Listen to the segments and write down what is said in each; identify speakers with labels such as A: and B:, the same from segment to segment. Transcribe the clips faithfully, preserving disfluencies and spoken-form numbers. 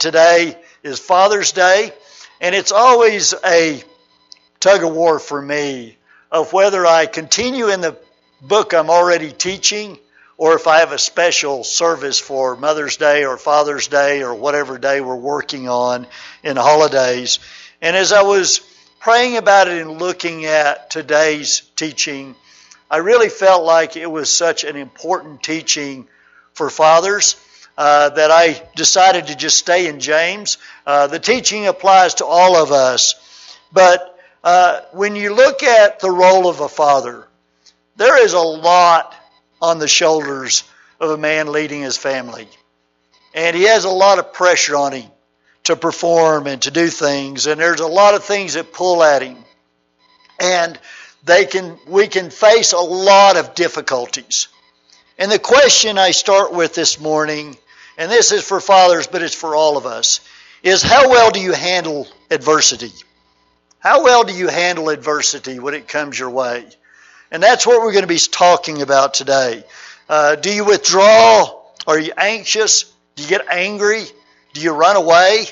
A: today is Father's Day, and it's always a tug of war for me of whether I continue in the book I'm already teaching or if I have a special service for Mother's Day or Father's Day or whatever day we're working on in the holidays. And as I was praying about it and looking at today's teaching, I really felt like it was such an important teaching for fathers uh, that I decided to just stay in James. Uh, the teaching applies to all of us, but uh, when you look at the role of a father, there is a lot on the shoulders of a man leading his family. And he has a lot of pressure on him to perform and to do things, and there's a lot of things that pull at him. And they can we can face a lot of difficulties. And the question I start with this morning, and this is for fathers, but it's for all of us, is how well do you handle adversity? How well do you handle adversity when it comes your way? And that's what we're going to be talking about today. Uh, do you withdraw? Are you anxious? Do you get angry? Do you run away?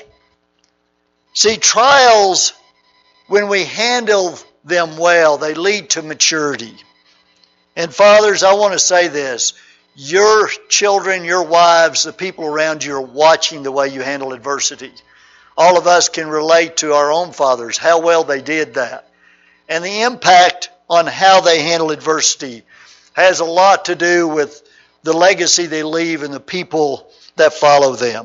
A: See, trials, when we handle them well, they lead to maturity. And fathers, I want to say this. Your children, your wives, the people around you are watching the way you handle adversity. All of us can relate to our own fathers, how well they did that. And the impact on how they handle adversity has a lot to do with the legacy they leave and the people that follow them.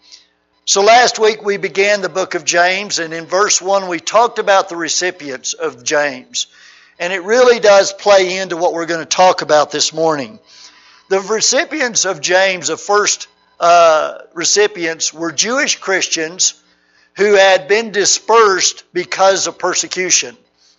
A: So last week we began the book of James, and in verse one we talked about the recipients of James. And it really does play into what we're going to talk about this morning. The recipients of James, the first uh, recipients, were Jewish Christians who had been dispersed because of persecution.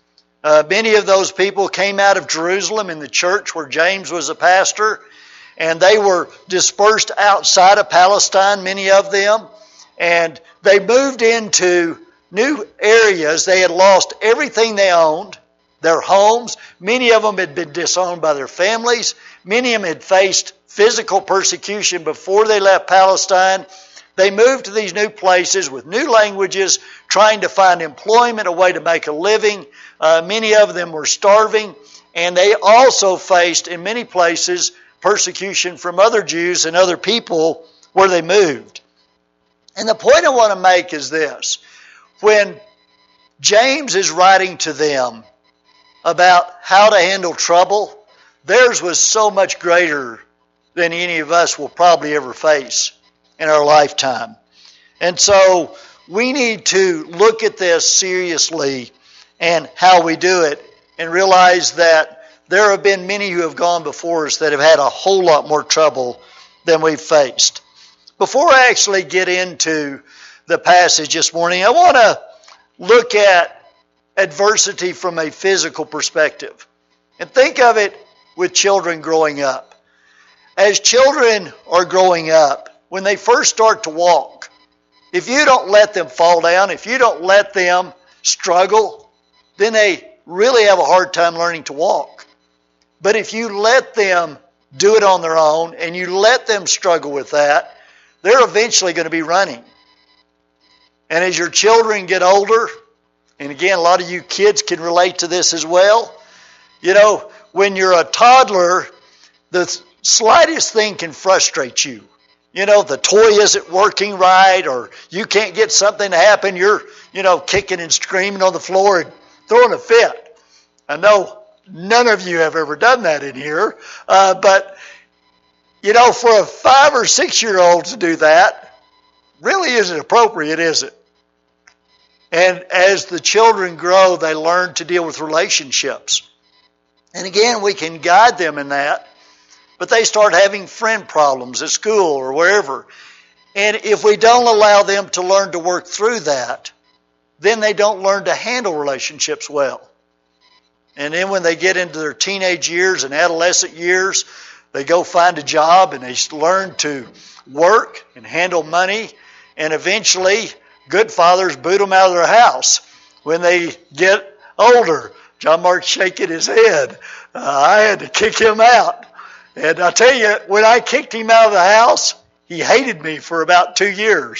A: Uh, many of those people came out of Jerusalem in the church where James was a pastor, and they were dispersed outside of Palestine, many of them, and they moved into new areas. They had lost everything they owned, their homes. Many of them had been disowned by their families. Many of them had faced physical persecution before they left Palestine. They moved to these new places with new languages, trying to find employment, a way to make a living. Uh, many of them were starving, and they also faced, in many places, persecution from other Jews and other people where they moved. And the point I want to make is this. When James is writing to them about how to handle trouble, theirs was so much greater than any of us will probably ever face in our lifetime. And so we need to look at this seriously and how we do it and realize that there have been many who have gone before us that have had a whole lot more trouble than we've faced. Before I actually get into the passage this morning, I want to look at adversity from a physical perspective. And think of it with children growing up. As children are growing up, when they first start to walk, if you don't let them fall down, if you don't let them struggle, then they really have a hard time learning to walk. But if you let them do it on their own and you let them struggle with that, they're eventually going to be running. And as your children get older, and again, a lot of you kids can relate to this as well, you know, when you're a toddler, the slightest thing can frustrate you. You know, the toy isn't working right, or you can't get something to happen. You're, you know, kicking and screaming on the floor and throwing a fit. I know none of you have ever done that in here, uh, but, you know, for a five or six-year-old to do that really isn't appropriate, is it? And as the children grow, they learn to deal with relationships. And again, we can guide them in that. But they start having friend problems at school or wherever. And if we don't allow them to learn to work through that, then they don't learn to handle relationships well. And then when they get into their teenage years and adolescent years, they go find a job and they learn to work and handle money. And eventually, good fathers boot them out of their house when they get older. John Mark's shaking his head. Uh, I had to kick him out. And I tell you, when I kicked him out of the house, he hated me for about two years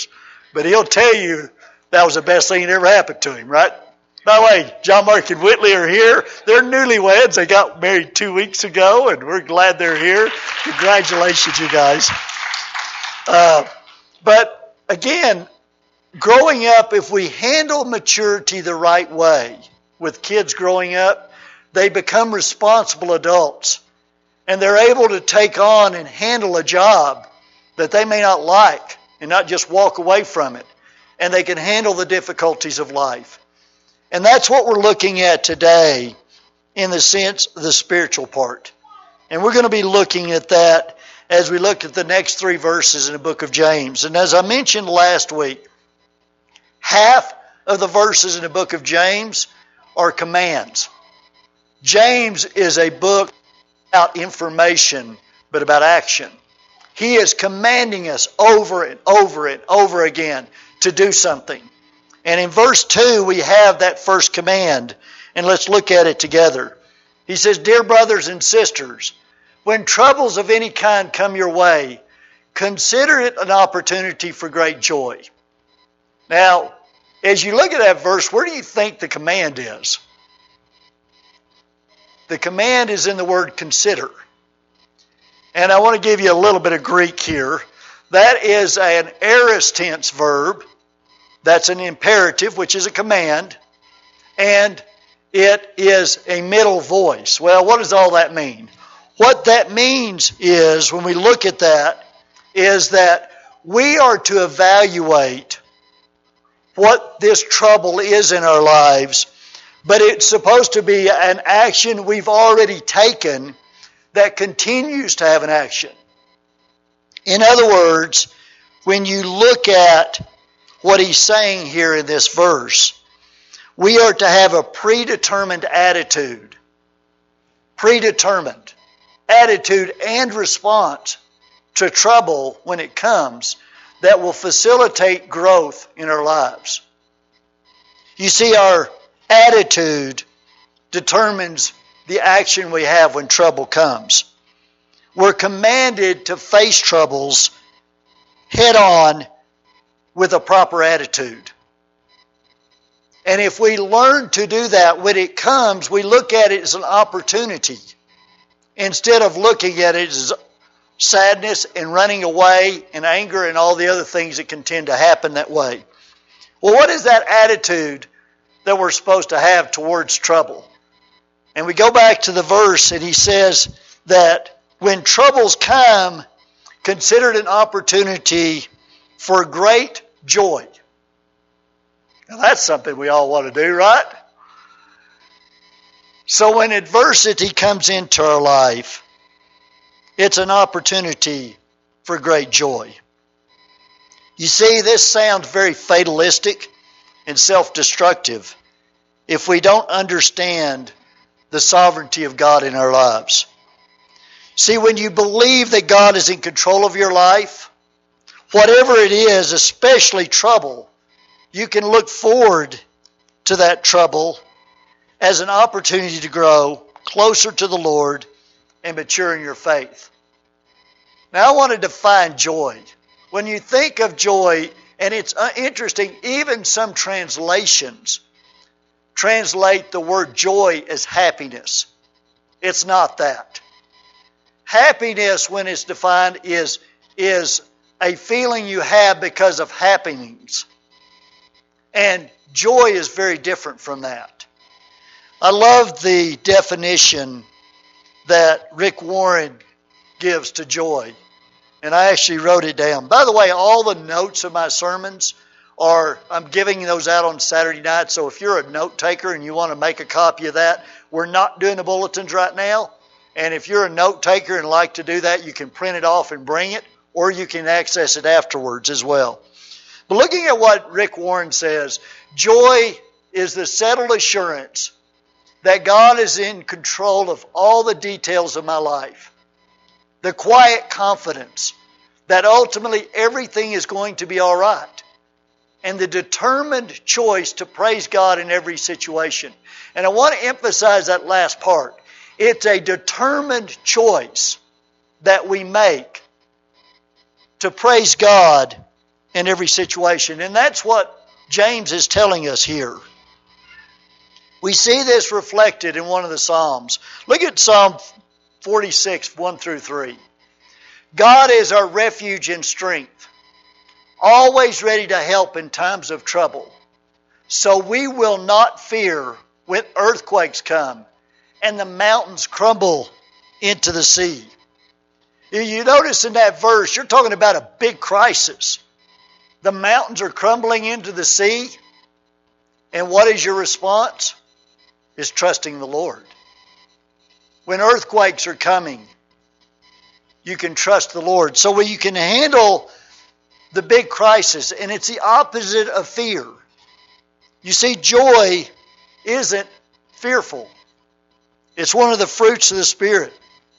A: but he'll tell you that was the best thing that ever happened to him, right? By the way, John Mark and Whitley are here. They're newlyweds. They got married two weeks ago, and we're glad they're here. Congratulations, you guys. Uh, but again, growing up, if we handle maturity the right way with kids growing up, they become responsible adults. And they're able to take on and handle a job that they may not like and not just walk away from it. And they can handle the difficulties of life. And that's what we're looking at today in the sense of the spiritual part. And we're going to be looking at that as we look at the next three verses in the book of James. And as I mentioned last week, half of the verses in the book of James are commands. James is a book about information, but about action. He is commanding us over and over and over again to do something. And in verse two, we have that first command. And let's look at it together. He says, "Dear brothers and sisters, when troubles of any kind come your way, consider it an opportunity for great joy." Now, as you look at that verse, where do you think the command is? The command is in the word consider. And I want to give you a little bit of Greek here. That is an aorist tense verb. That's an imperative, which is a command. And it is a middle voice. Well, what does all that mean? What that means is, when we look at that, is that we are to evaluate what this trouble is in our lives, but it's supposed to be an action we've already taken that continues to have an action. In other words, when you look at what he's saying here in this verse, we are to have a predetermined attitude. Predetermined attitude and response to trouble when it comes that will facilitate growth in our lives. You see, our attitude determines the action we have when trouble comes. We're commanded to face troubles head on with a proper attitude. And if we learn to do that when it comes, we look at it as an opportunity instead of looking at it as sadness and running away and anger and all the other things that can tend to happen that way. Well, what is that attitude that we're supposed to have towards trouble? And we go back to the verse, and he says that when troubles come, consider it an opportunity for great joy. Now that's something we all want to do, right? So when adversity comes into our life, it's an opportunity for great joy. You see, this sounds very fatalistic and self-destructive if we don't understand the sovereignty of God in our lives. See, when you believe that God is in control of your life, whatever it is, especially trouble, you can look forward to that trouble as an opportunity to grow closer to the Lord and mature in your faith. Now I want to define joy. When you think of joy, and it's interesting, even some translations translate the word joy as happiness. It's not that. Happiness, when it's defined, is, is a feeling you have because of happenings. And joy is very different from that. I love the definition that Rick Warren gives to joy. And I actually wrote it down. By the way, all the notes of my sermons are, I'm giving those out on Saturday night. So if you're a note taker and you want to make a copy of that, we're not doing the bulletins right now. And if you're a note taker and like to do that, you can print it off and bring it, or you can access it afterwards as well. But looking at what Rick Warren says, joy is the settled assurance that God is in control of all the details of my life. The quiet confidence that ultimately everything is going to be all right. And the determined choice to praise God in every situation. And I want to emphasize that last part. It's a determined choice that we make to praise God in every situation. And that's what James is telling us here. We see this reflected in one of the Psalms. Look at Psalm forty-six, one through three. God is our refuge and strength, always ready to help in times of trouble. So we will not fear when earthquakes come and the mountains crumble into the sea. You notice in that verse, you're talking about a big crisis. The mountains are crumbling into the sea. And what is your response? Is trusting the Lord. When earthquakes are coming, you can trust the Lord. So when you can handle the big crisis, and it's the opposite of fear. You see, joy isn't fearful. It's one of the fruits of the Spirit.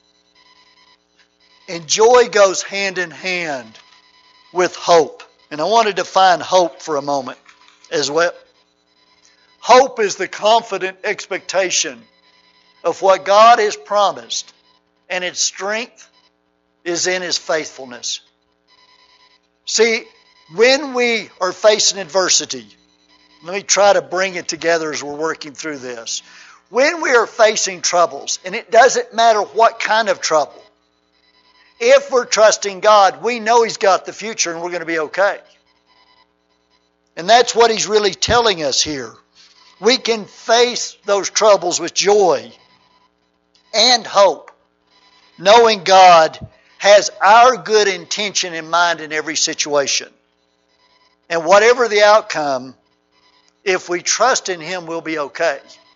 A: And joy goes hand in hand with hope. And I want to define hope for a moment as well. Hope is the confident expectation of what God has promised, and its strength is in His faithfulness. See, when we are facing adversity, let me try to bring it together as we're working through this. When we are facing troubles, and it doesn't matter what kind of trouble, if we're trusting God, we know He's got the future and we're going to be okay. And that's what He's really telling us here. We can face those troubles with joy and hope, knowing God has our good intention in mind in every situation. And whatever the outcome, if we trust in Him, we'll be okay.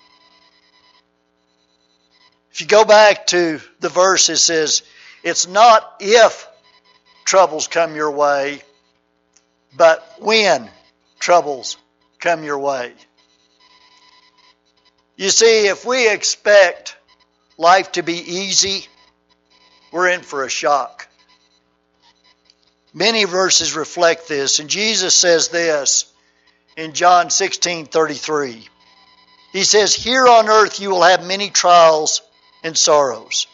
A: If you go back to the verse, it says, it's not if troubles come your way, but when troubles come your way. You see, if we expect life to be easy, we're in for a shock. Many verses reflect this, and Jesus says this in John sixteen thirty-three. He says, here on earth you will have many trials and sorrows.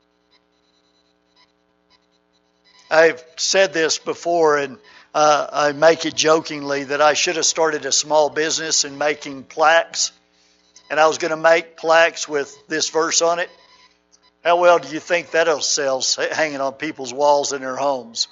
A: I've said this before, and uh, I make it jokingly that I should have started a small business in making plaques. And I was going to make plaques with this verse on it. How well do you think that'll sell hanging on people's walls in their homes?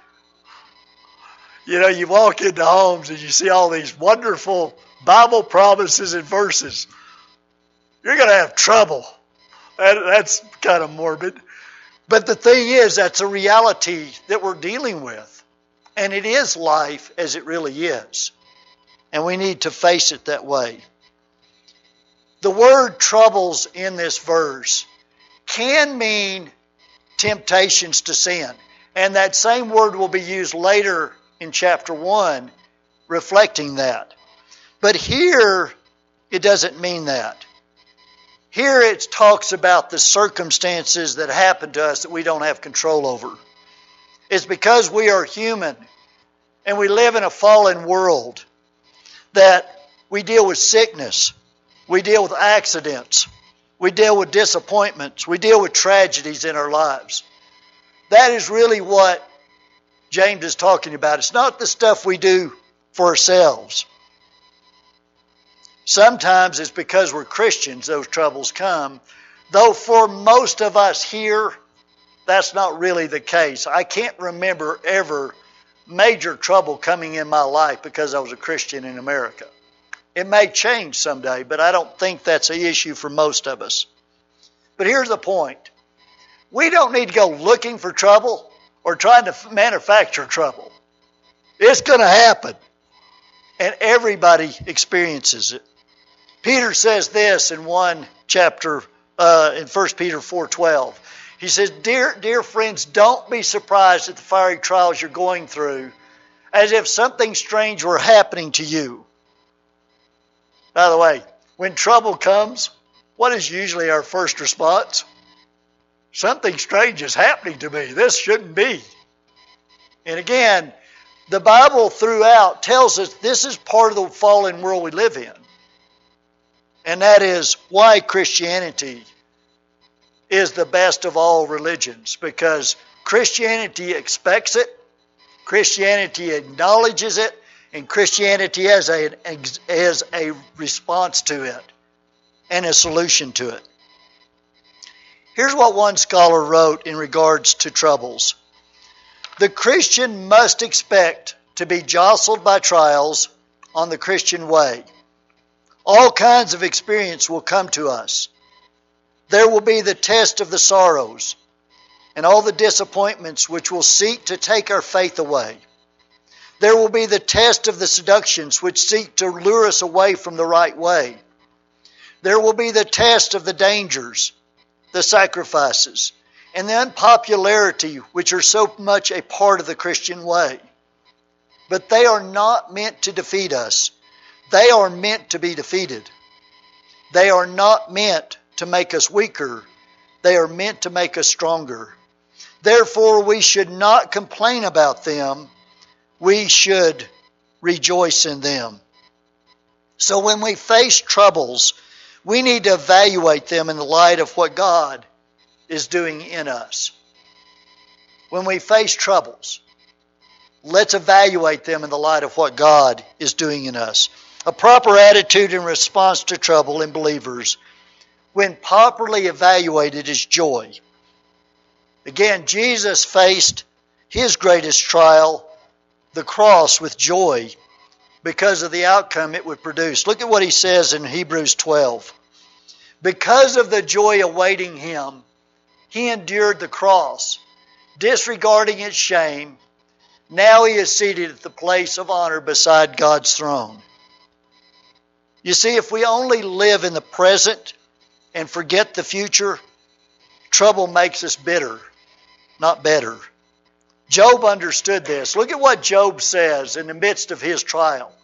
A: You know, you walk into homes and you see all these wonderful Bible promises and verses. You're going to have trouble. That, that's kind of morbid. But the thing is, that's a reality that we're dealing with. And it is life as it really is. And we need to face it that way. The word troubles in this verse can mean temptations to sin. And that same word will be used later in chapter one, reflecting that. But here, it doesn't mean that. Here it talks about the circumstances that happen to us that we don't have control over. It's because we are human and we live in a fallen world that we deal with sickness. We deal with accidents. We deal with disappointments. We deal with tragedies in our lives. That is really what James is talking about. It's not the stuff we do for ourselves. Sometimes it's because we're Christians those troubles come. Though for most of us here, that's not really the case. I can't remember ever major trouble coming in my life because I was a Christian in America. It may change someday, but I don't think that's an issue for most of us. But here's the point. We don't need to go looking for trouble or trying to manufacture trouble. It's going to happen. And everybody experiences it. Peter says this in one chapter, uh, in First Peter four twelve. He says, dear, dear friends, don't be surprised at the fiery trials you're going through, as if something strange were happening to you. By the way, when trouble comes, what is usually our first response? Something strange is happening to me. This shouldn't be. And again, the Bible throughout tells us this is part of the fallen world we live in. And that is why Christianity is the best of all religions. Because Christianity expects it Christianity acknowledges it, and Christianity has a, has a response to it and a solution to it. Here's what one scholar wrote in regards to troubles. The Christian must expect to be jostled by trials on the Christian way. All kinds of experience will come to us. There will be the test of the sorrows and all the disappointments which will seek to take our faith away. There will be the test of the seductions which seek to lure us away from the right way. There will be the test of the dangers, the sacrifices, and the unpopularity which are so much a part of the Christian way. But they are not meant to defeat us. They are meant to be defeated. They are not meant to make us weaker. They are meant to make us stronger. Therefore, we should not complain about them. We should rejoice in them. So when we face troubles, we need to evaluate them in the light of what God is doing in us. When we face troubles, let's evaluate them in the light of what God is doing in us. A proper attitude in response to trouble in believers, when properly evaluated, is joy. Again, Jesus faced his greatest trial, the cross, with joy because of the outcome it would produce. Look at what he says in Hebrews twelve. Because of the joy awaiting him, he endured the cross, disregarding its shame. Now he is seated at the place of honor beside God's throne. You see, if we only live in the present and forget the future, trouble makes us bitter, not better. Job understood this. Look at what Job says in the midst of his trial.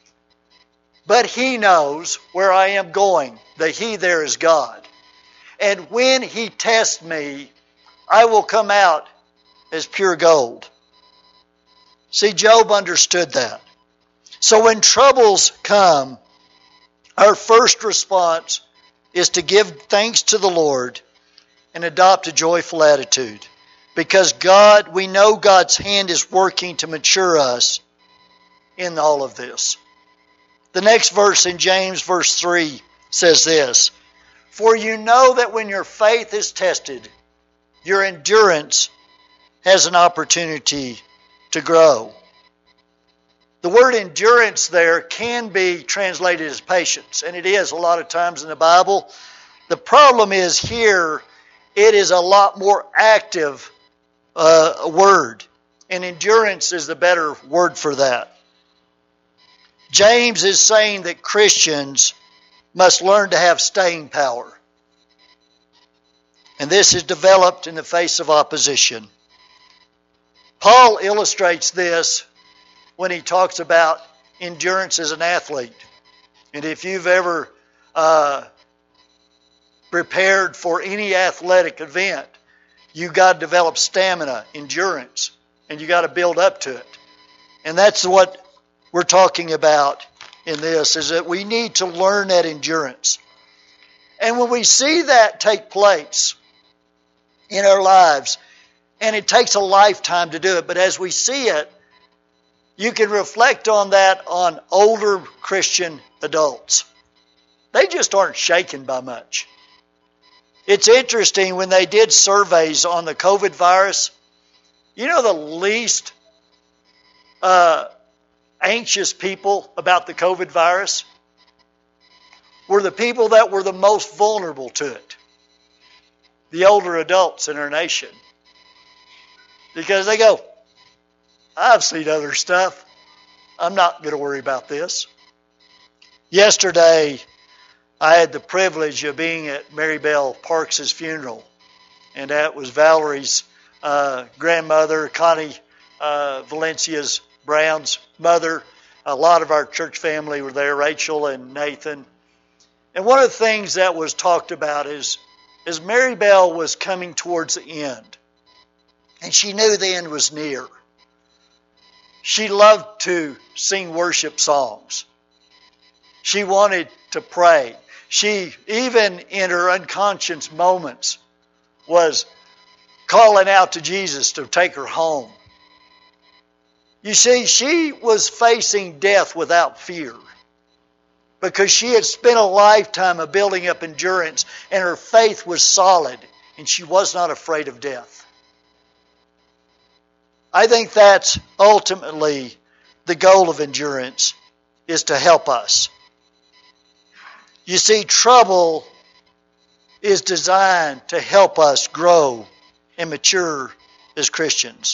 A: But he knows where I am going. The he there is God. And when he tests me, I will come out as pure gold. See, Job understood that. So when troubles come, our first response is to give thanks to the Lord and adopt a joyful attitude. Because God, we know God's hand is working to mature us in all of this. The next verse in James, verse three, says this. For you know that when your faith is tested, your endurance has an opportunity to grow. The word endurance there can be translated as patience, and it is a lot of times in the Bible. The problem is here, it is a lot more active uh, word, and endurance is the better word for that. James is saying that Christians must learn to have staying power. And this is developed in the face of opposition. Paul illustrates this when he talks about endurance as an athlete. And if you've ever uh, prepared for any athletic event, you've got to develop stamina, endurance, and you've got to build up to it. And that's what we're talking about in this, is that we need to learn that endurance. And when we see that take place in our lives, and it takes a lifetime to do it, but as we see it, you can reflect on that on older Christian adults. They just aren't shaken by much. It's interesting, when they did surveys on the COVID virus, you know the least uh, anxious people about the COVID virus were the people that were the most vulnerable to it. The older adults in our nation. Because they go, I've seen other stuff. I'm not going to worry about this. Yesterday, I had the privilege of being at Marybelle Parks' funeral. And that was Valerie's uh, grandmother, Connie uh, Valencia's Brown's mother. A lot of our church family were there, Rachel and Nathan. And one of the things that was talked about is, as Marybelle was coming towards the end, and she knew the end was near, she loved to sing worship songs. She wanted to pray. She, even in her unconscious moments, was calling out to Jesus to take her home. You see, she was facing death without fear because she had spent a lifetime of building up endurance and her faith was solid and she was not afraid of death. I think that's ultimately the goal of endurance, is to help us. You see, trouble is designed to help us grow and mature as Christians.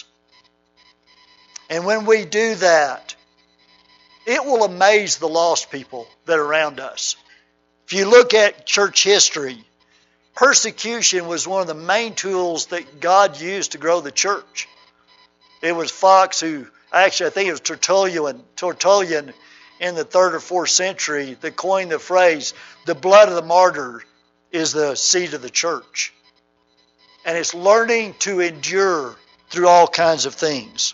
A: And when we do that, it will amaze the lost people that are around us. If you look at church history, persecution was one of the main tools that God used to grow the church. It was Fox who, actually I think it was Tertullian, Tertullian in the third or fourth century that coined the phrase, the blood of the martyr is the seed of the church. And it's learning to endure through all kinds of things.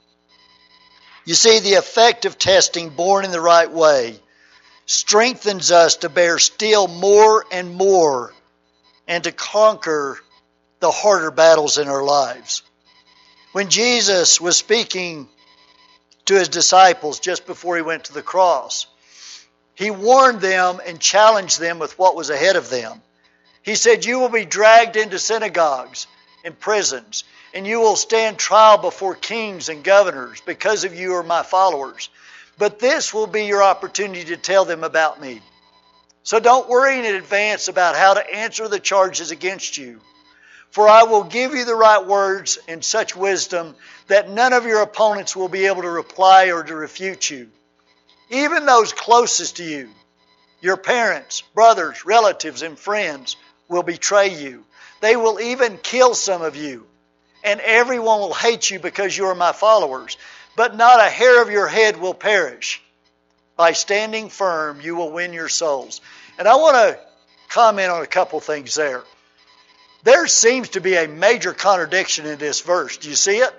A: You see, the effect of testing born in the right way strengthens us to bear still more and more and to conquer the harder battles in our lives. When Jesus was speaking to his disciples just before he went to the cross, he warned them and challenged them with what was ahead of them. He said, you will be dragged into synagogues and prisons, and you will stand trial before kings and governors because of you are my followers. But this will be your opportunity to tell them about me. So don't worry in advance about how to answer the charges against you. For I will give you the right words and such wisdom that none of your opponents will be able to reply or to refute you. Even those closest to you, your parents, brothers, relatives, and friends will betray you. They will even kill some of you. And everyone will hate you because you are my followers. But not a hair of your head will perish. By standing firm, you will win your souls. And I want to comment on a couple things there. There seems to be a major contradiction in this verse. Do you see it?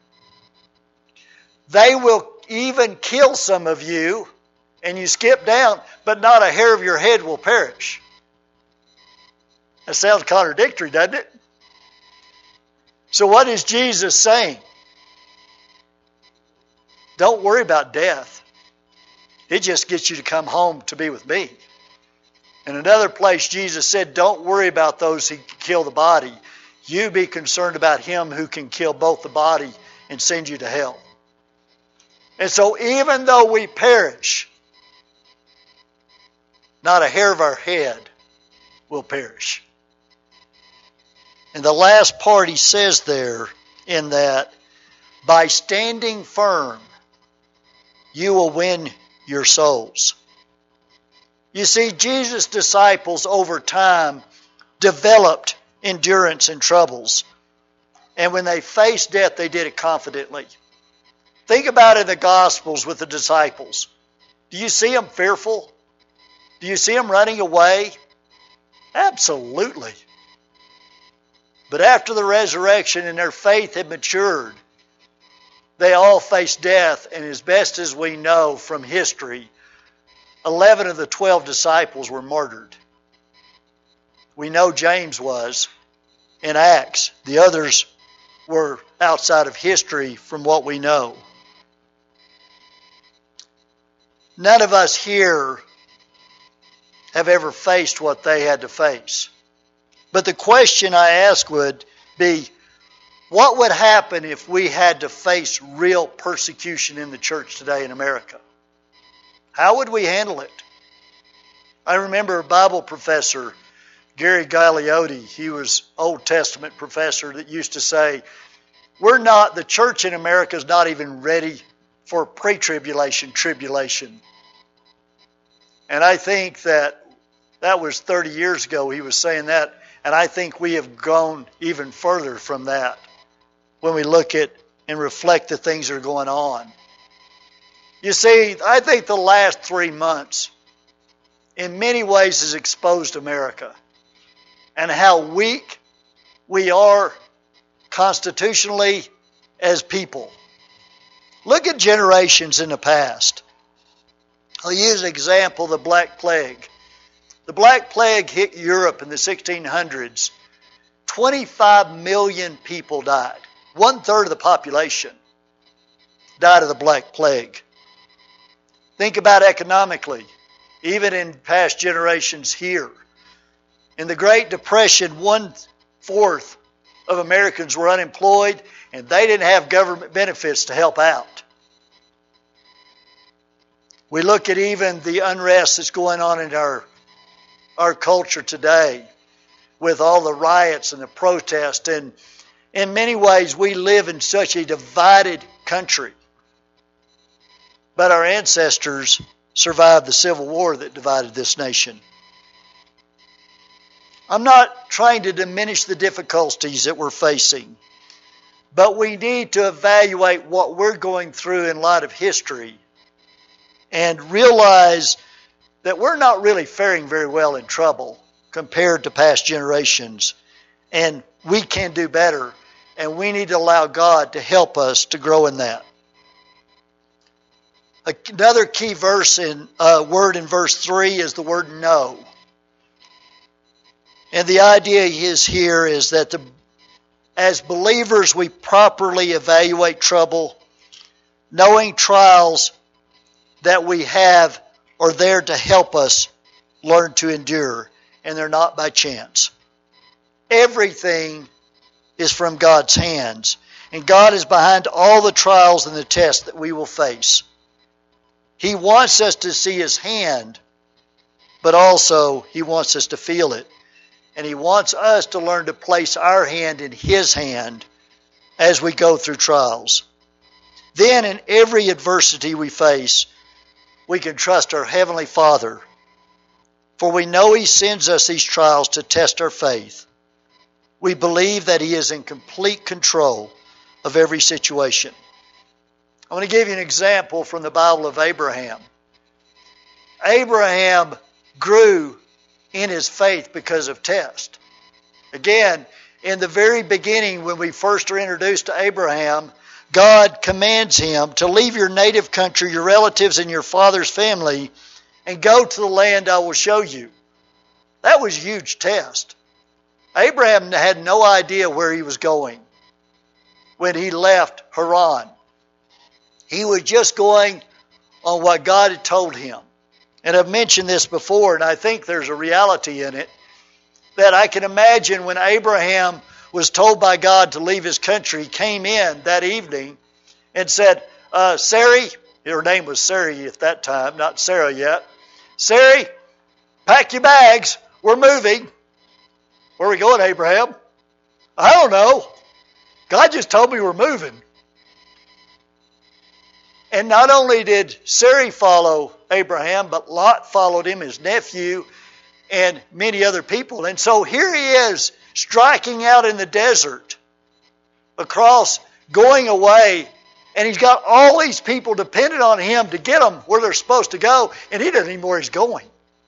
A: They will even kill some of you, and you skip down, but not a hair of your head will perish. That sounds contradictory, doesn't it? So what is Jesus saying? Don't worry about death. It just gets you to come home to be with me. In another place, Jesus said, don't worry about those who can kill the body. You be concerned about him who can kill both the body and send you to hell. And so even though we perish, not a hair of our head will perish. And the last part he says there in that, by standing firm, you will win your souls. You see, Jesus' disciples over time developed endurance in troubles. And when they faced death, they did it confidently. Think about it in the Gospels with the disciples. Do you see them fearful? Do you see them running away? Absolutely. But after the resurrection and their faith had matured, they all faced death, and as best as we know from history, eleven of the twelve disciples were martyred. We know James was in Acts. The others were outside of history from what we know. None of us here have ever faced what they had to face. But the question I ask would be, what would happen if we had to face real persecution in the church today in America? How would we handle it? I remember a Bible professor, Gary Gagliotti, he was Old Testament professor, that used to say, we're not, the church in America is not even ready for pre-tribulation, tribulation. And I think that that was thirty years ago he was saying that, and I think we have gone even further from that when we look at and reflect the things that are going on. You see, I think the last three months in many ways has exposed America and how weak we are constitutionally as people. Look at generations in the past. I'll use an example, the Black Plague. The Black Plague hit Europe in the sixteen hundreds. twenty-five million people died. One third of the population died of the Black Plague. Think about economically, even in past generations here. In the Great Depression, one-fourth of Americans were unemployed, and they didn't have government benefits to help out. We look at even the unrest that's going on in our, our culture today with all the riots and the protests. And in many ways, we live in such a divided country. But our ancestors survived the Civil War that divided this nation. I'm not trying to diminish the difficulties that we're facing, but we need to evaluate what we're going through in light of history and realize that we're not really faring very well in trouble compared to past generations. And we can do better, and we need to allow God to help us to grow in that. Another key verse in uh, word in verse three is the word know. And the idea is here is that the, as believers we properly evaluate trouble, knowing trials that we have are there to help us learn to endure, and they're not by chance. Everything is from God's hands, and God is behind all the trials and the tests that we will face. He wants us to see His hand, but also He wants us to feel it. And He wants us to learn to place our hand in His hand as we go through trials. Then in every adversity we face, we can trust our Heavenly Father, for we know He sends us these trials to test our faith. We believe that He is in complete control of every situation. I want to give you an example from the Bible of Abraham. Abraham grew in his faith because of test. Again, in the very beginning, when we first are introduced to Abraham, God commands him to leave your native country, your relatives, and your father's family, and go to the land I will show you. That was a huge test. Abraham had no idea where he was going when he left Haran. He was just going on what God had told him. And I've mentioned this before, and I think there's a reality in it, that I can imagine when Abraham was told by God to leave his country, he came in that evening and said, uh, Sarai, her name was Sarai at that time, not Sarah yet. Sarai, pack your bags, we're moving. Where are we going, Abraham? I don't know. God just told me we're moving. And not only did Sarai follow Abraham, but Lot followed him, his nephew, and many other people. And so here he is, striking out in the desert, across, going away, and he's got all these people dependent on him to get them where they're supposed to go, and he doesn't even know where he's going.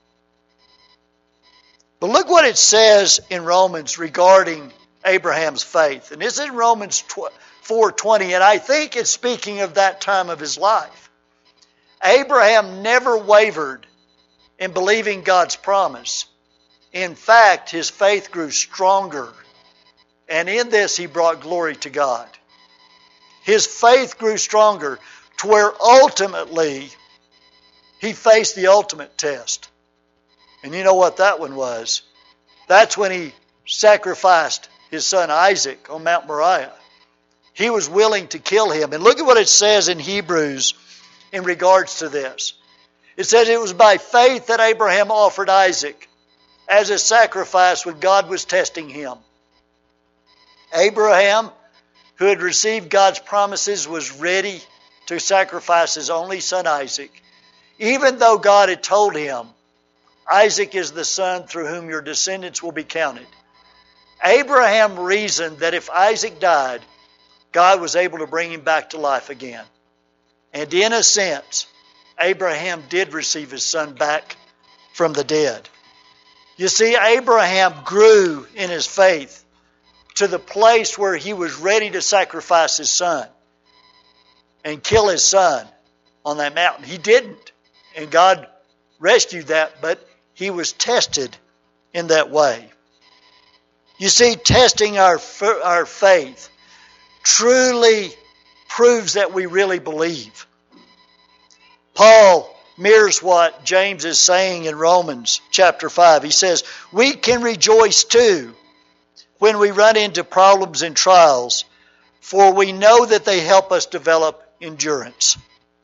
A: But look what it says in Romans regarding Abraham's faith. And this is in Romans four twenty, and I think it's speaking of that time of his life. Abraham never wavered in believing God's promise. In fact, his faith grew stronger, and in this he brought glory to God. His faith grew stronger to where ultimately he faced the ultimate test. And you know what that one was? That's when he sacrificed his son Isaac on Mount Moriah. He was willing to kill him. And look at what it says in Hebrews in regards to this. It says it was by faith that Abraham offered Isaac as a sacrifice when God was testing him. Abraham, who had received God's promises, was ready to sacrifice his only son Isaac, even though God had told him, Isaac is the son through whom your descendants will be counted. Abraham reasoned that if Isaac died, God was able to bring him back to life again. And in a sense, Abraham did receive his son back from the dead. You see, Abraham grew in his faith to the place where he was ready to sacrifice his son and kill his son on that mountain. He didn't, and God rescued that, but he was tested in that way. You see, testing our, our faith truly proves that we really believe. Paul mirrors what James is saying in Romans chapter five. He says, we can rejoice too when we run into problems and trials, for we know that they help us develop endurance.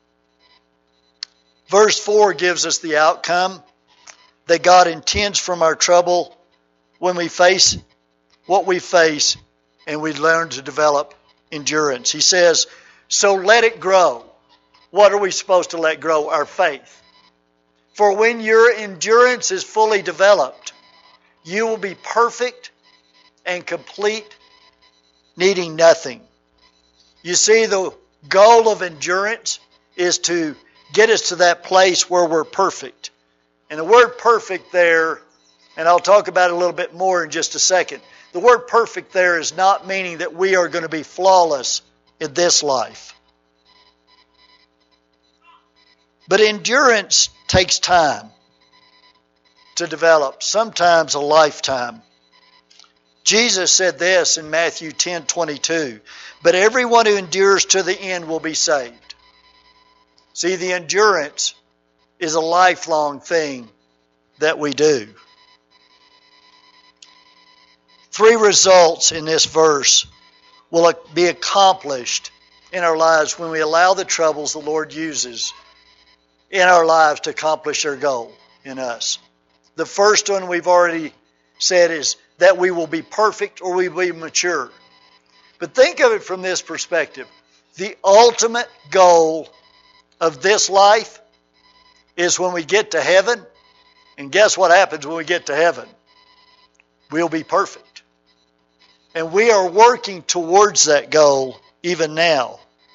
A: Verse four gives us the outcome that God intends from our trouble when we face what we face and we learn to develop endurance. He says, so let it grow. What are we supposed to let grow? Our faith. For when your endurance is fully developed, you will be perfect and complete, needing nothing. You see, the goal of endurance is to get us to that place where we're perfect. And the word perfect there, and I'll talk about it a little bit more in just a second. The word perfect there is not meaning that we are going to be flawless in this life. But endurance takes time to develop, sometimes a lifetime. Jesus said this in Matthew ten twenty-two, but everyone who endures to the end will be saved. See, the endurance is a lifelong thing that we do. Three results in this verse will be accomplished in our lives when we allow the troubles the Lord uses in our lives to accomplish their goal in us. The first one we've already said is that we will be perfect or we will be mature. But think of it from this perspective. The ultimate goal of this life is when we get to heaven. And guess what happens when we get to heaven? We'll be perfect. And we are working towards that goal even now.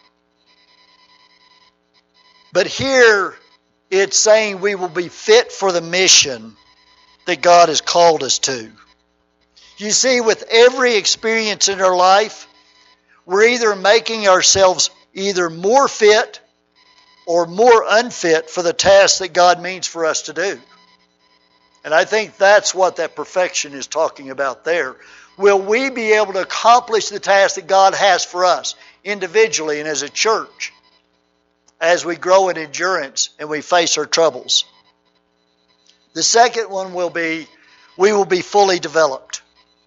A: But here it's saying we will be fit for the mission that God has called us to. You see, with every experience in our life, we're either making ourselves either more fit or more unfit for the task that God means for us to do. And I think that's what that perfection is talking about there. Will we be able to accomplish the task that God has for us individually and as a church as we grow in endurance and we face our troubles? The second one will be, we will be fully developed.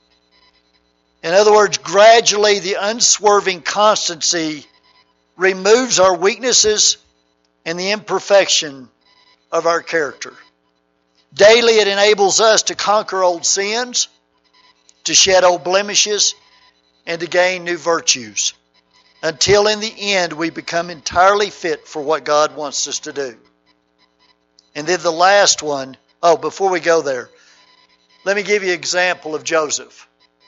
A: In other words, gradually the unswerving constancy removes our weaknesses and the imperfection of our character. Daily it enables us to conquer old sins, to shed old blemishes, and to gain new virtues, until in the end we become entirely fit for what God wants us to do. And then the last one, oh, before we go there, let me give you an example of Joseph.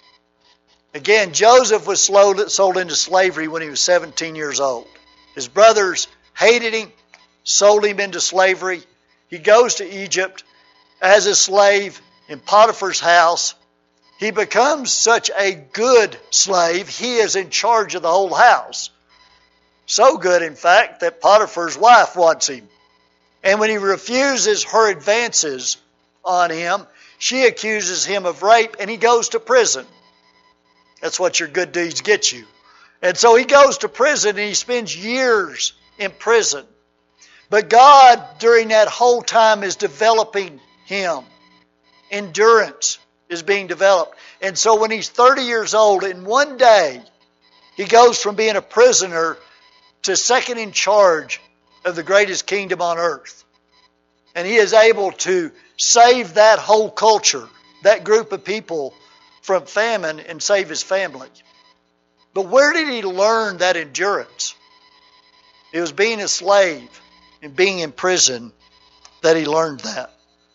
A: Again, Joseph was sold into slavery when he was seventeen years old. His brothers hated him, sold him into slavery. He goes to Egypt as a slave in Potiphar's house. He becomes such a good slave, he is in charge of the whole house. So good, in fact, that Potiphar's wife wants him. And when he refuses her advances on him, she accuses him of rape and he goes to prison. That's what your good deeds get you. And so he goes to prison and he spends years in prison. But God, during that whole time, is developing him. Endurance is being developed. And so when he's thirty years old, in one day, he goes from being a prisoner to second in charge of the greatest kingdom on earth. And he is able to save that whole culture, that group of people, from famine and save his family. But where did he learn that endurance? It was being a slave and being in prison that he learned that.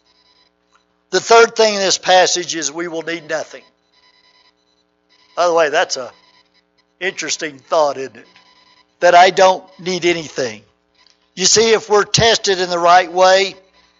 A: The third thing in this passage is we will need nothing. By the way, that's an interesting thought, isn't it? That I don't need anything. You see, if we're tested in the right way,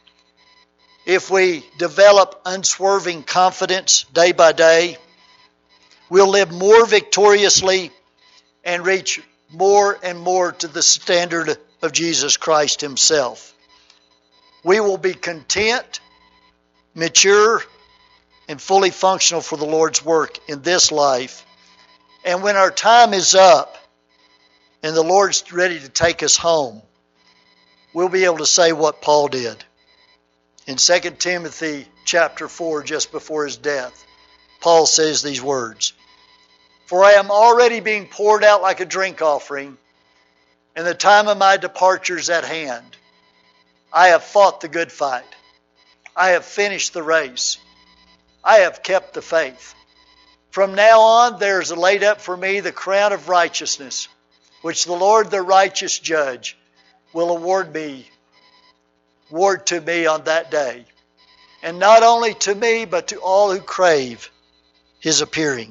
A: if we develop unswerving confidence day by day, we'll live more victoriously and reach more and more to the standard of Jesus Christ himself. We will be content, mature, and fully functional for the Lord's work in this life. And when our time is up and the Lord's ready to take us home, we'll be able to say what Paul did. In Second Timothy chapter four, just before his death, Paul says these words, "For I am already being poured out like a drink offering, and the time of my departure is at hand. I have fought the good fight. I have finished the race. I have kept the faith. From now on there is laid up for me the crown of righteousness, which the Lord the righteous judge will award me, award to me on that day, and not only to me, but to all who crave his appearing."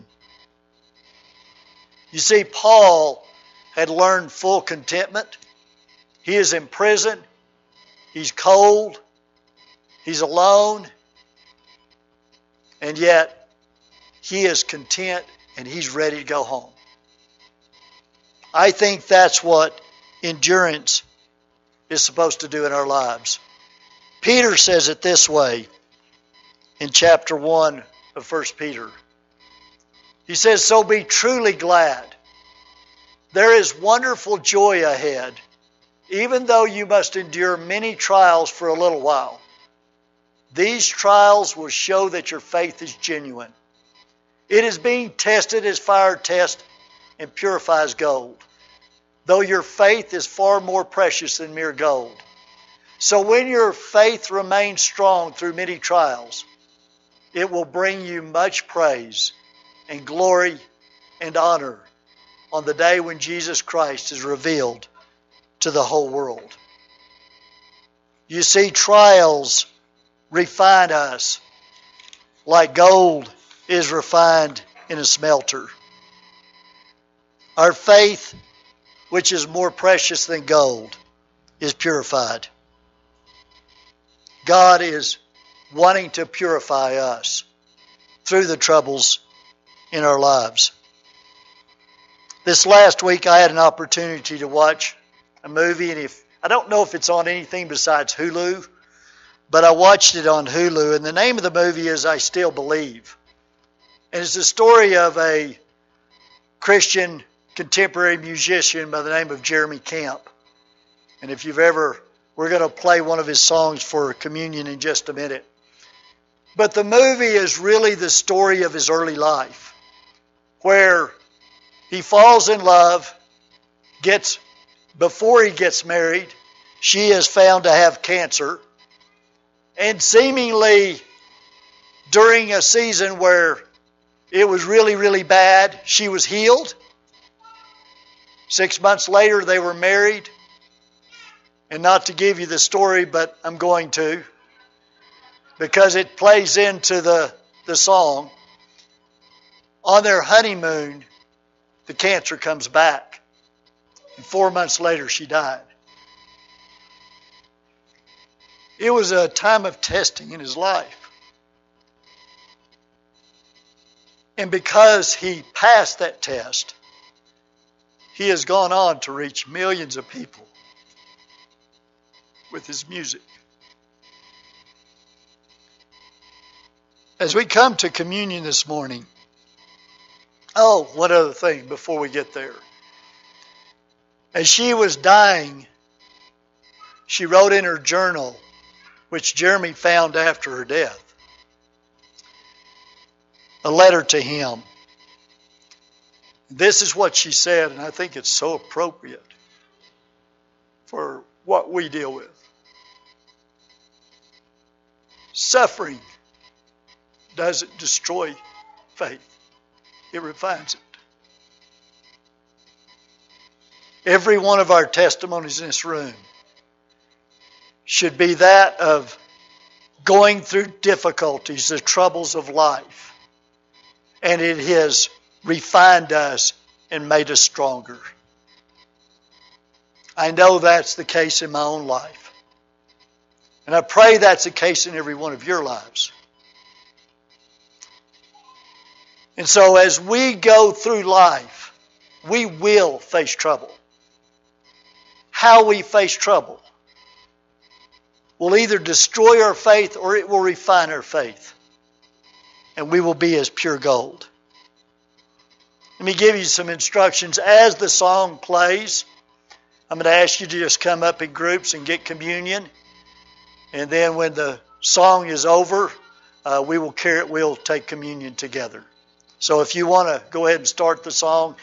A: You see, Paul had learned full contentment. He is in prison. He's cold. He's alone. And yet, he is content and he's ready to go home. I think that's what endurance is supposed to do in our lives. Peter says it this way in chapter one of First Peter. He says, "So be truly glad. There is wonderful joy ahead, even though you must endure many trials for a little while. These trials will show that your faith is genuine. It is being tested as fire tests and purifies gold, though your faith is far more precious than mere gold. So when your faith remains strong through many trials, it will bring you much praise and glory and honor on the day when Jesus Christ is revealed to the whole world." You see, trials refine us like gold is refined in a smelter. Our faith, which is more precious than gold, is purified. God is wanting to purify us through the troubles in our lives. This last week I had an opportunity to watch a movie, and if I don't know if it's on anything besides Hulu, but I watched it on Hulu, and the name of the movie is I Still Believe. And it's the story of a Christian contemporary musician by the name of Jeremy Camp. And if you've ever, we're going to play one of his songs for communion in just a minute. But the movie is really the story of his early life, where he falls in love, gets, before he gets married, she is found to have cancer, and seemingly during a season where it was really, really bad, she was healed. Six months later, they were married. And not to give you the story, but I'm going to, because it plays into the, the song. On their honeymoon, the cancer comes back. And four months later, she died. It was a time of testing in his life. And because he passed that test, he has gone on to reach millions of people with his music. As we come to communion this morning, oh, one other thing before we get there. As she was dying, she wrote in her journal, which Jeremy found after her death, a letter to him. This is what she said, and I think it's so appropriate for what we deal with. Suffering doesn't destroy faith. It refines it. Every one of our testimonies in this room should be that of going through difficulties, the troubles of life. And it has refined us and made us stronger. I know that's the case in my own life. And I pray that's the case in every one of your lives. And so as we go through life, we will face trouble. How we face trouble will either destroy our faith or it will refine our faith. And we will be as pure gold. Let me give you some instructions. As the song plays, I'm going to ask you to just come up in groups and get communion. And then when the song is over, uh, we will carry it, we'll take communion together. So if you want to go ahead and start the song.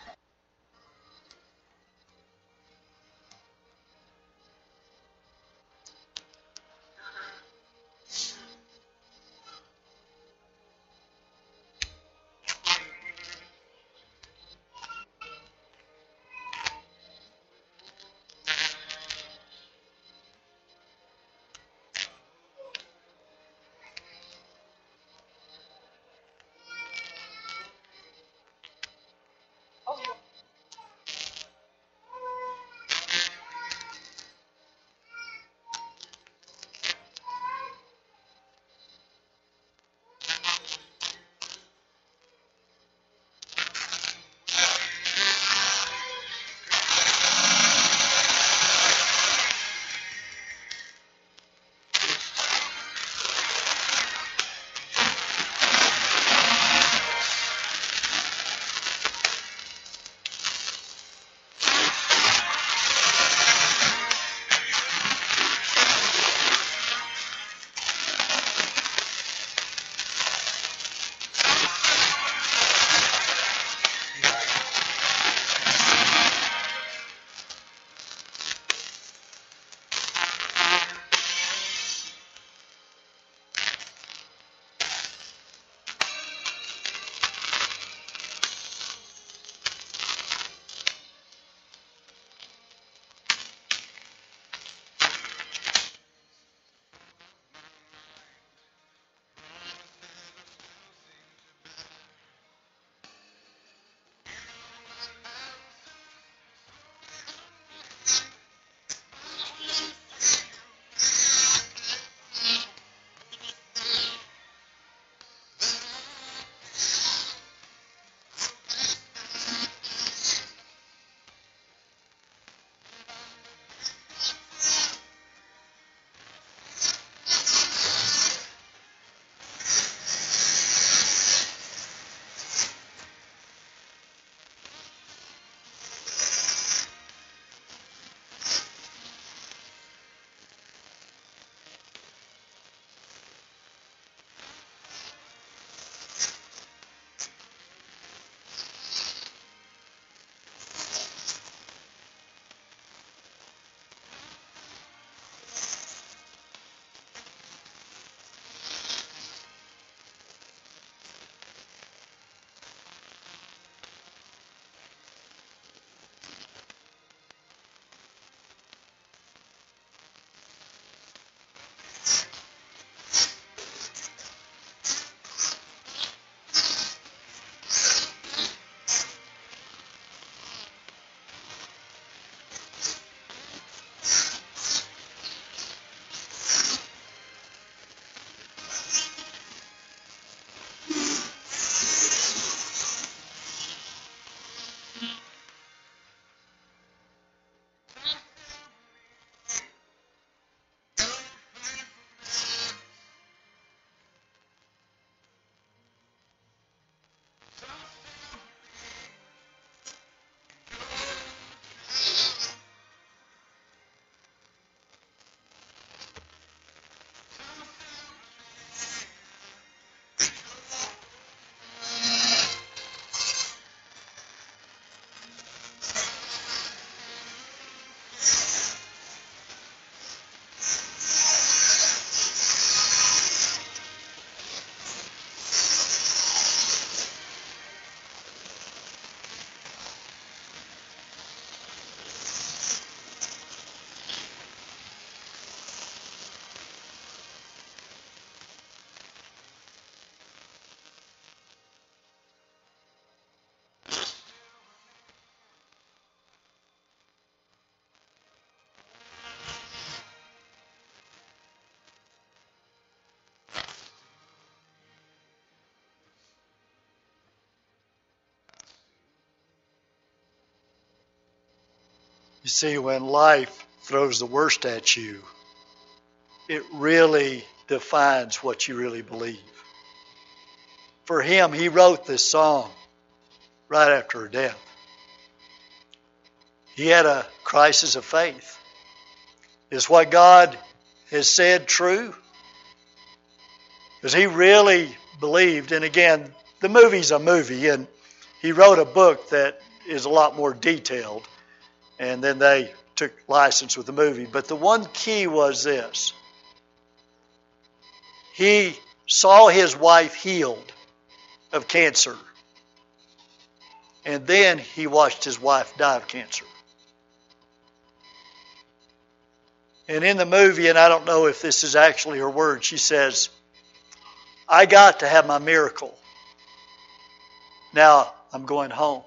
A: You see, when life throws the worst at you, it really defines what you really believe. For him, he wrote this song right after her death. He had a crisis of faith. Is what God has said true? Because he really believed, and again, the movie's a movie, and he wrote a book that is a lot more detailed, and then they took license with the movie. But the one key was this. He saw his wife healed of cancer, and then he watched his wife die of cancer. And in the movie, and I don't know if this is actually her word, she says, I got to have my miracle. Now I'm going home.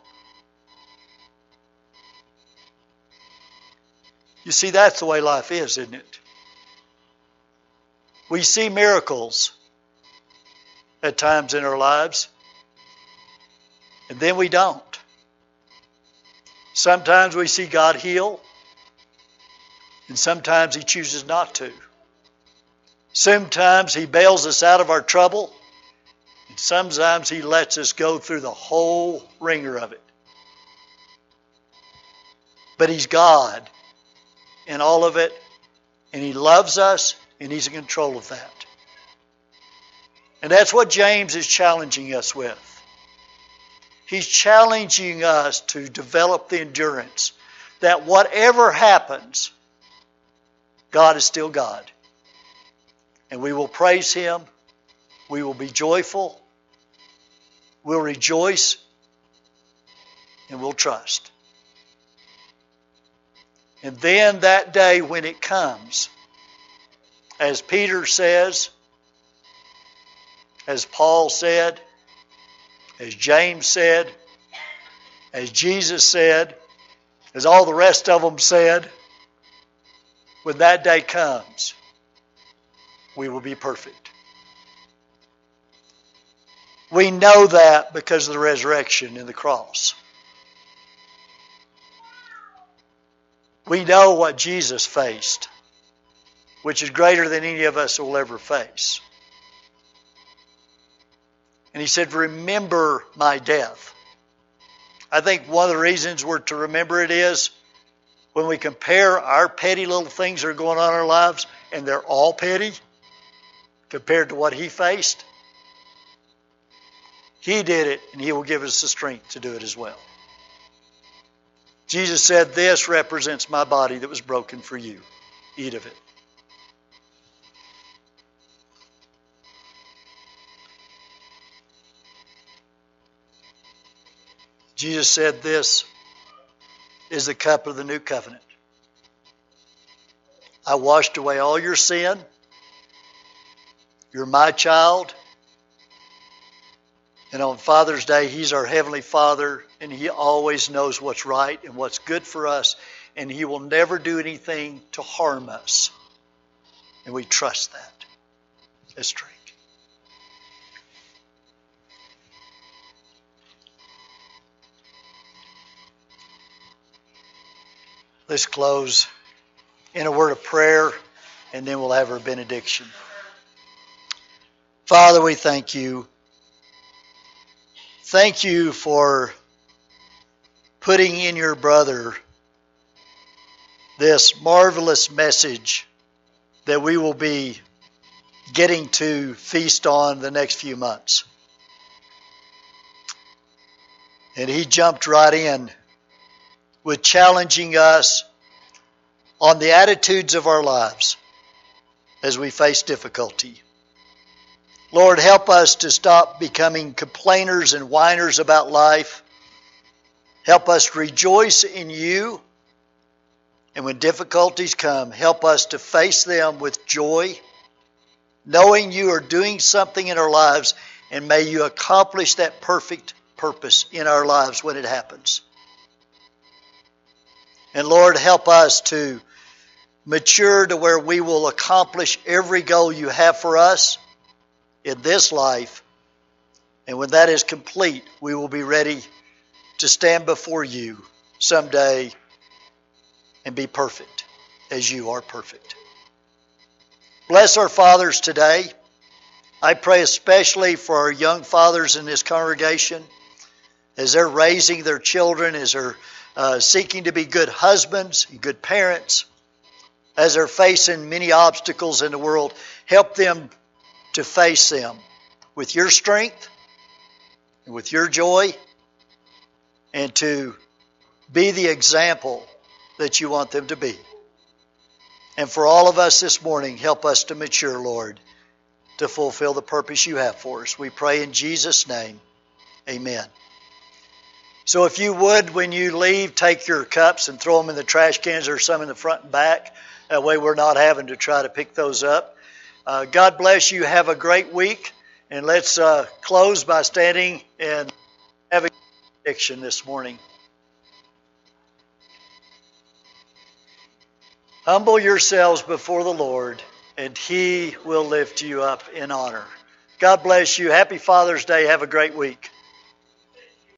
A: You see, that's the way life is, isn't it? We see miracles at times in our lives, and then we don't. Sometimes we see God heal, and sometimes he chooses not to. Sometimes he bails us out of our trouble, and sometimes he lets us go through the whole ringer of it. But he's God in all of it, and he loves us, and he's in control of that. And that's what James is challenging us with. He's challenging us to develop the endurance that whatever happens, God is still God. And we will praise him. We will be joyful. We'll rejoice. And we'll trust. And then that day when it comes, as Peter says, as Paul said, as James said, as Jesus said, as all the rest of them said, when that day comes, we will be perfect. We know that because of the resurrection and the cross. We know what Jesus faced, which is greater than any of us will ever face. And he said, remember my death. I think one of the reasons we're to remember it is when we compare our petty little things that are going on in our lives, and they're all petty compared to what he faced. He did it, and he will give us the strength to do it as well. Jesus said, this represents my body that was broken for you. Eat of it. Jesus said, this is the cup of the new covenant. I washed away all your sin. You're my child. And on Father's Day, he's our Heavenly Father, and he always knows what's right and what's good for us, and he will never do anything to harm us. And we trust that. Let's drink. Let's close in a word of prayer, and then we'll have our benediction. Father, we thank you. Thank you for putting in your brother this marvelous message that we will be getting to feast on the next few months. And he jumped right in with challenging us on the attitudes of our lives as we face difficulty. Lord, help us to stop becoming complainers and whiners about life. Help us rejoice in you. And when difficulties come, help us to face them with joy, knowing you are doing something in our lives, and may you accomplish that perfect purpose in our lives when it happens. And Lord, help us to mature to where we will accomplish every goal you have for us in this life. And when that is complete, we will be ready to stand before you someday and be perfect as you are perfect. Bless our fathers today. I pray especially for our young fathers in this congregation. as they're raising their children, as they're uh, seeking to be good husbands, good parents, as they're facing many obstacles in the world. Help them to face them with your strength, with your joy, and to be the example that you want them to be. And for all of us this morning, help us to mature, Lord, to fulfill the purpose you have for us. We pray in Jesus' name. Amen. So if you would, when you leave, take your cups and throw them in the trash cans. There's some in the front and back. That way we're not having to try to pick those up. Uh, God bless you. Have a great week. And let's uh, close by standing and having a benediction this morning. Humble yourselves before the Lord, and He will lift you up in honor. God bless you. Happy Father's Day. Have a great week.